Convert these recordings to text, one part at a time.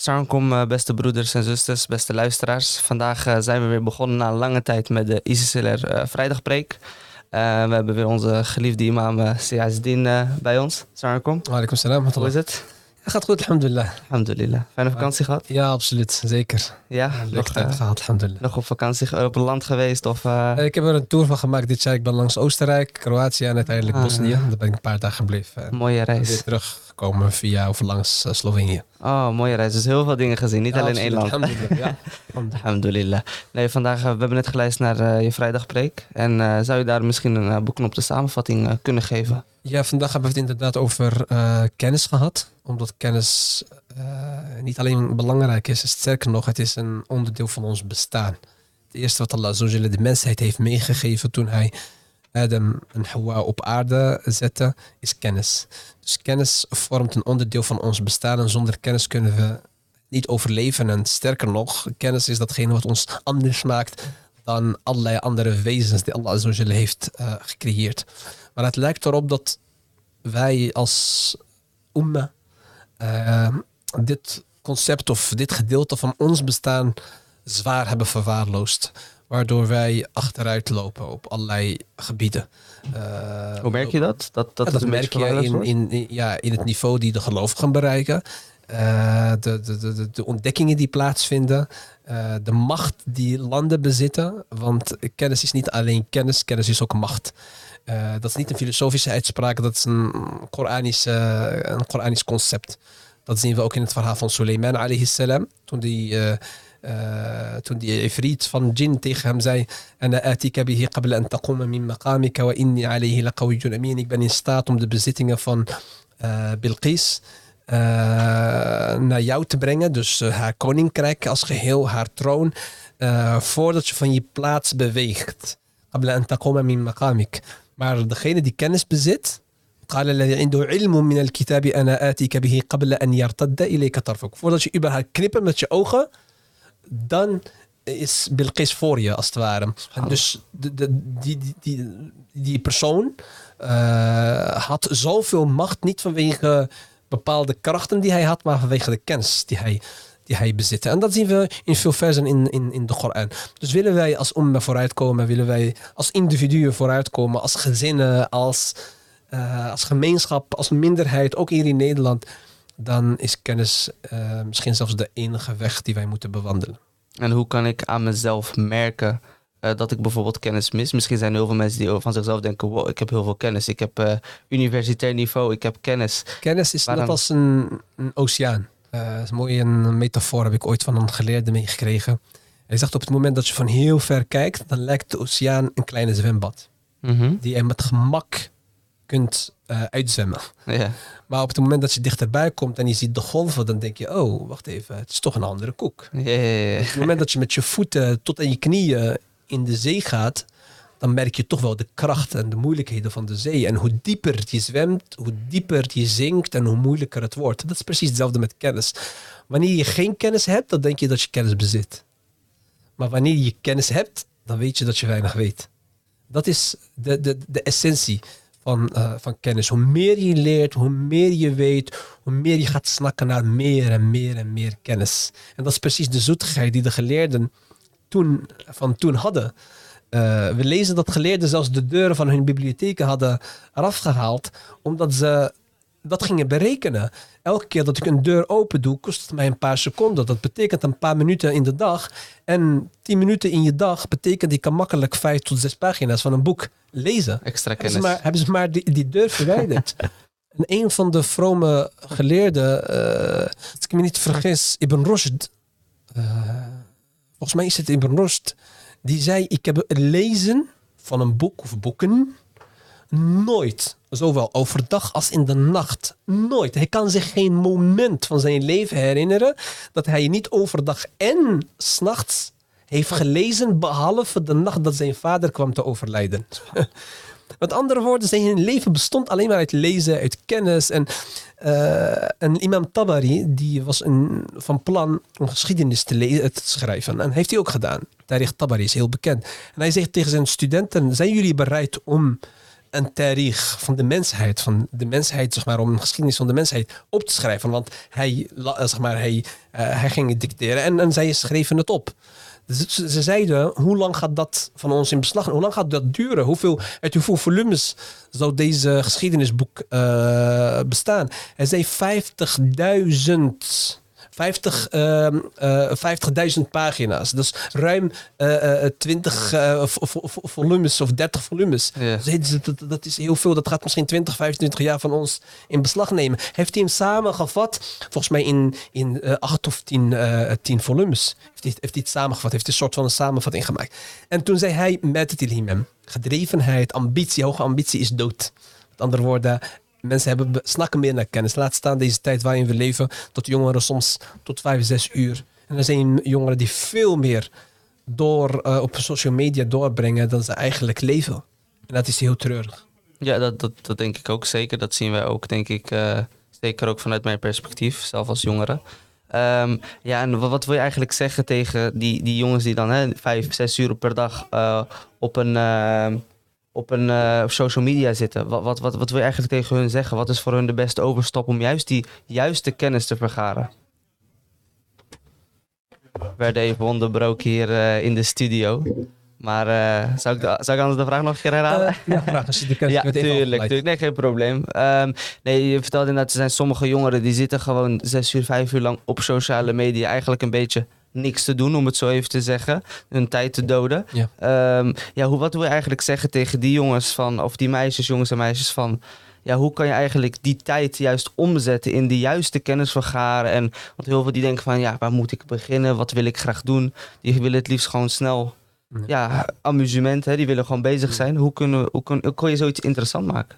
Assalamualaikum, beste broeders en zusters, beste luisteraars. Vandaag zijn we weer begonnen na een lange tijd met de ICCLR vrijdagpreek. We hebben weer onze geliefde imam Siyazdin bij ons. Assalamualaikum. Waalaikum salam. Hoe is het? Ja, gaat goed, alhamdulillah. Alhamdulillah. Fijne vakantie gehad? Ja, absoluut. Zeker. Ja, Lekker tijd gehad, alhamdulillah. nog op vakantie op een land geweest? Of, Ik heb er een tour van gemaakt dit jaar. Ik ben langs Oostenrijk, Kroatië en uiteindelijk Bosnië. Daar ben ik een paar dagen gebleven. Mooie Weer reis. teruggekomen via of langs Slovenië. Oh, mooie reis. Dus heel veel dingen gezien. Niet alleen één land. Alhamdulillah. Ja. Alhamdulillah. Nee, vandaag, we hebben net geluisterd naar je vrijdagpreek. En zou je daar misschien een boeknopte samenvatting kunnen geven? Ja, vandaag hebben we het inderdaad over kennis gehad. Omdat kennis niet alleen belangrijk is, sterker nog, het is een onderdeel van ons bestaan. Het eerste wat Allah Azza wa Jalla de mensheid heeft meegegeven toen hij Adam en Hawa op aarde zette, is kennis. Dus kennis vormt een onderdeel van ons bestaan en zonder kennis kunnen we niet overleven. En sterker nog, kennis is datgene wat ons anders maakt dan allerlei andere wezens die Allah Azza wa Jalla heeft gecreëerd. Maar het lijkt erop dat wij als umma dit concept of dit gedeelte van ons bestaan zwaar hebben verwaarloosd. Waardoor wij achteruit lopen op allerlei gebieden. Hoe merk je dat? Dat merk je in het niveau die de gelovigen bereiken. De ontdekkingen die plaatsvinden. De macht die landen bezitten. Want kennis is niet alleen kennis, kennis is ook macht. Dat is niet een filosofische uitspraak, dat is een Koranisch concept. Dat zien we ook in het verhaal van Suleiman alayhi salam. Toen die ifrit van Jinn tegen hem zei: Ana atika bihi qabla an taquma min maqamika wa inni alayhi laqawiyyun amin. Ik ben in staat om de bezittingen van Bilqis naar jou te brengen. Dus haar koninkrijk als geheel, haar troon. Voordat je van je plaats beweegt. Qabla an taquma min maqamik. Maar degene die kennis bezit, voordat je überhaupt knippen met je ogen, dan is Bilqis voor je, als het ware. En dus die persoon had zoveel macht, niet vanwege bepaalde krachten die hij had, maar vanwege de kennis die hij bezitte. En dat zien we in veel versen in de Koran. Dus willen wij als umma vooruitkomen, willen wij als individuen vooruitkomen, als gezinnen, als gemeenschap, als minderheid, ook hier in Nederland, dan is kennis misschien zelfs de enige weg die wij moeten bewandelen. En hoe kan ik aan mezelf merken dat ik bijvoorbeeld kennis mis? Misschien zijn er heel veel mensen die van zichzelf denken: wow, ik heb heel veel kennis. Ik heb universitair niveau, ik heb kennis. Kennis is net als een oceaan. Dat is mooi, een metafoor heb ik ooit van een geleerde meegekregen. Hij zegt: op het moment dat je van heel ver kijkt, dan lijkt de oceaan een kleine zwembad. Mm-hmm. Die je met gemak kunt uitzwemmen. Ja. Maar op het moment dat je dichterbij komt en je ziet de golven, dan denk je: oh, wacht even, het is toch een andere koek. Ja. Op het moment dat je met je voeten tot aan je knieën in de zee gaat, dan merk je toch wel de kracht en de moeilijkheden van de zee. En hoe dieper je zwemt, hoe dieper je zinkt en hoe moeilijker het wordt. Dat is precies hetzelfde met kennis. Wanneer je geen kennis hebt, dan denk je dat je kennis bezit. Maar wanneer je kennis hebt, dan weet je dat je weinig weet. Dat is de essentie van kennis. Hoe meer je leert, hoe meer je weet, hoe meer je gaat snakken naar meer en meer en meer kennis. En dat is precies de zoetigheid die de geleerden toen hadden. We lezen dat geleerden zelfs de deuren van hun bibliotheken hadden eraf gehaald, omdat ze dat gingen berekenen. Elke keer dat ik een deur open doe, kost het mij een paar seconden. Dat betekent een paar minuten in de dag. En 10 minuten in je dag betekent ik kan makkelijk 5 tot 6 pagina's van een boek lezen. Extra kennis. Hebben ze maar die deur verwijderd. En een van de vrome geleerden, als ik me niet vergis, Ibn Rushd. Volgens mij is het Ibn Rushd. Die zei: ik heb het lezen van een boek of boeken nooit, zowel overdag als in de nacht, nooit. Hij kan zich geen moment van zijn leven herinneren dat hij niet overdag en 's nachts heeft gelezen, behalve de nacht dat zijn vader kwam te overlijden. Met andere woorden, zijn leven bestond alleen maar uit lezen, uit kennis. En imam Tabari, die was van plan om geschiedenis te schrijven. En heeft hij ook gedaan. Tarikh Tabari is heel bekend. En hij zegt tegen zijn studenten: zijn jullie bereid om een tarikh van de mensheid, zeg maar, om een geschiedenis van de mensheid op te schrijven. Want hij ging het dicteren en zij schreven het op. Dus ze zeiden, hoe lang gaat dat van ons in beslag? Hoe lang gaat dat duren? Uit hoeveel volumes zou deze geschiedenisboek bestaan? Hij zei 50.000 pagina's. Dus ruim 20 volumes of 30 volumes. Ja. Dat is heel veel. Dat gaat misschien 20, 25 jaar van ons in beslag nemen. Heeft hij hem samengevat? Volgens mij in 8 of 10 volumes. Heeft hij het samengevat. Heeft hij een soort van een samenvatting gemaakt. En toen zei hij met het ilhimem. Gedrevenheid, ambitie, hoge ambitie is dood. Met andere woorden, mensen snakken meer naar kennis. Laat staan deze tijd waarin we leven. Dat jongeren soms tot 5, 6 uur. En er zijn jongeren die veel meer op social media doorbrengen dan ze eigenlijk leven. En dat is heel treurig. Ja, dat denk ik ook zeker. Dat zien wij ook, denk ik, zeker ook vanuit mijn perspectief, zelf als jongere. En wat wil je eigenlijk zeggen tegen die jongens die dan 5, 6 uur per dag op een social media zitten? Wat wil je eigenlijk tegen hun zeggen? Wat is voor hun de beste overstap om juist die juiste kennis te vergaren? We werden even onderbroken hier in de studio. Maar zou ik anders de vraag nog een keer herhalen? Ja, graag. Als je de kennis tuurlijk. Nee, geen probleem. Je vertelde inderdaad, er zijn sommige jongeren die zitten gewoon 6 uur, 5 uur lang op sociale media eigenlijk een beetje niks te doen, om het zo even te zeggen. Hun tijd te doden. Ja. Wat wil je eigenlijk zeggen tegen die jongens of die meisjes, jongens en meisjes van, ja, hoe kan je eigenlijk die tijd juist omzetten in de juiste kennis vergaren? Want heel veel die denken van, ja, waar moet ik beginnen? Wat wil ik graag doen? Die willen het liefst gewoon snel, amusement. Die willen gewoon bezig zijn. Hoe kun je zoiets interessant maken?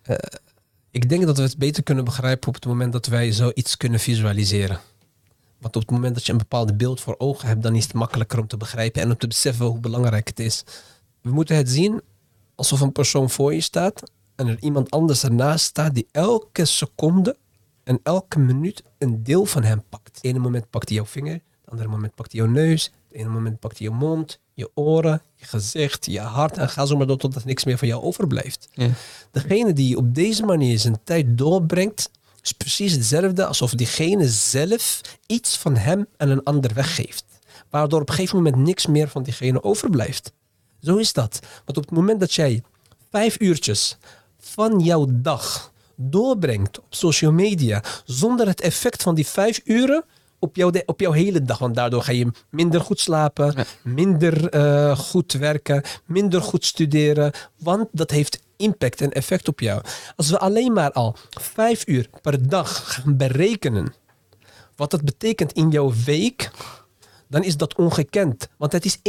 Ik denk dat we het beter kunnen begrijpen op het moment dat wij zoiets kunnen visualiseren. Want op het moment dat je een bepaald beeld voor ogen hebt, dan is het makkelijker om te begrijpen en om te beseffen hoe belangrijk het is. We moeten het zien alsof een persoon voor je staat en er iemand anders ernaast staat die elke seconde en elke minuut een deel van hem pakt. Het ene moment pakt hij jouw vinger, het andere moment pakt hij jouw neus, het ene moment pakt hij je mond, je oren, je gezicht, je hart en ga zo maar door totdat er niks meer van jou overblijft. Ja. Degene die op deze manier zijn tijd doorbrengt, is precies hetzelfde alsof diegene zelf iets van hem aan een ander weggeeft. Waardoor op een gegeven moment niks meer van diegene overblijft. Zo is dat. Want op het moment dat jij 5 uurtjes van jouw dag doorbrengt op social media, zonder het effect van die 5 uren op jouw hele dag. Want daardoor ga je minder goed slapen, minder goed werken, minder goed studeren. Want dat heeft impact en effect op jou. Als we alleen maar al 5 uur per dag gaan berekenen wat dat betekent in jouw week, dan is dat ongekend. Want het is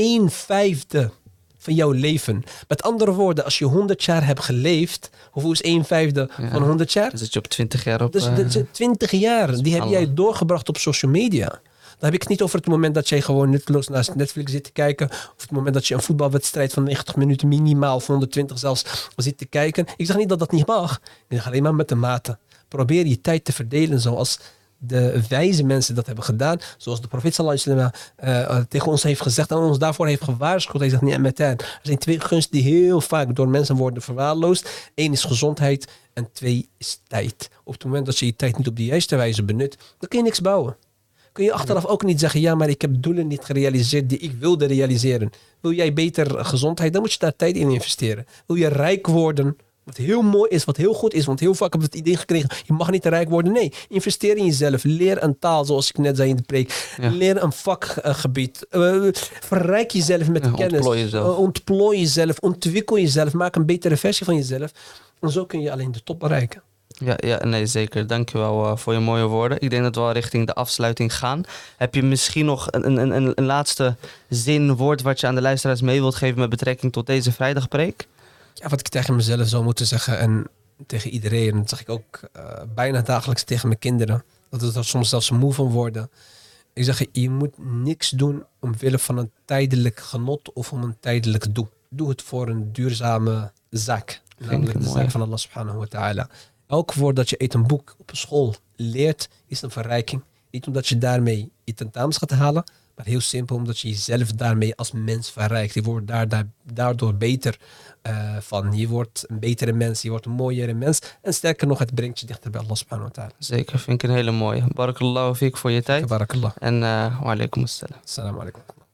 1/5 van jouw leven. Met andere woorden, als je 100 jaar hebt geleefd, hoeveel is 1/5 van 100 jaar? Dan zit je op 20 jaar op. Dus 20 jaar, die heb jij doorgebracht op social media. Dan heb ik het niet over het moment dat jij gewoon nutteloos naast Netflix zit te kijken, of het moment dat je een voetbalwedstrijd van 90 minuten minimaal, of 120 zelfs, zit te kijken. Ik zeg niet dat dat niet mag. Ik zeg alleen maar met de mate. Probeer je tijd te verdelen zoals de wijze mensen dat hebben gedaan, zoals de profeet sallallahu alaihi wasallam tegen ons heeft gezegd en ons daarvoor heeft gewaarschuwd. Hij zegt niet met er zijn 2 gunsten die heel vaak door mensen worden verwaarloosd. 1 is gezondheid en 2 is tijd. Op het moment dat je je tijd niet op de juiste wijze benut, dan kun je niks bouwen. Kun je achteraf ook niet zeggen, ja, maar ik heb doelen niet gerealiseerd die ik wilde realiseren. Wil jij beter gezondheid, dan moet je daar tijd in investeren. Wil je rijk worden, wat heel mooi is, wat heel goed is, want heel vaak hebben we het idee gekregen, je mag niet rijk worden. Nee, investeer in jezelf. Leer een taal, zoals ik net zei in de preek. Ja. Leer een vakgebied. Verrijk jezelf met kennis. Ontplooi jezelf. Ontwikkel jezelf. Maak een betere versie van jezelf. En zo kun je alleen de top bereiken. Ja, nee, zeker. Dankjewel voor je mooie woorden. Ik denk dat we al richting de afsluiting gaan. Heb je misschien nog een laatste zin, woord wat je aan de luisteraars mee wilt geven met betrekking tot deze vrijdagpreek? Ja, wat ik tegen mezelf zou moeten zeggen en tegen iedereen, en dat zeg ik ook bijna dagelijks tegen mijn kinderen, dat we er soms zelfs moe van worden. Ik zeg, je moet niks doen omwille van een tijdelijk genot of om een tijdelijk doel. Doe het voor een duurzame zaak, namelijk de zaak van Allah subhanahu wa ta'ala. Elk woord dat je uit een boek op een school leert, is een verrijking. Niet omdat je daarmee je tentamens gaat halen, Maar heel simpel, omdat je jezelf daarmee als mens verrijkt. Je wordt daardoor beter van. Je wordt een betere mens, je wordt een mooiere mens. En sterker nog, het brengt je dichter bij Allah subhanahu wa ta'ala. Zeker, vind ik een hele mooie. Barakallahu fiek voor je tijd. Barakallah. En wa alaikum assalam. Assalamu alaikum.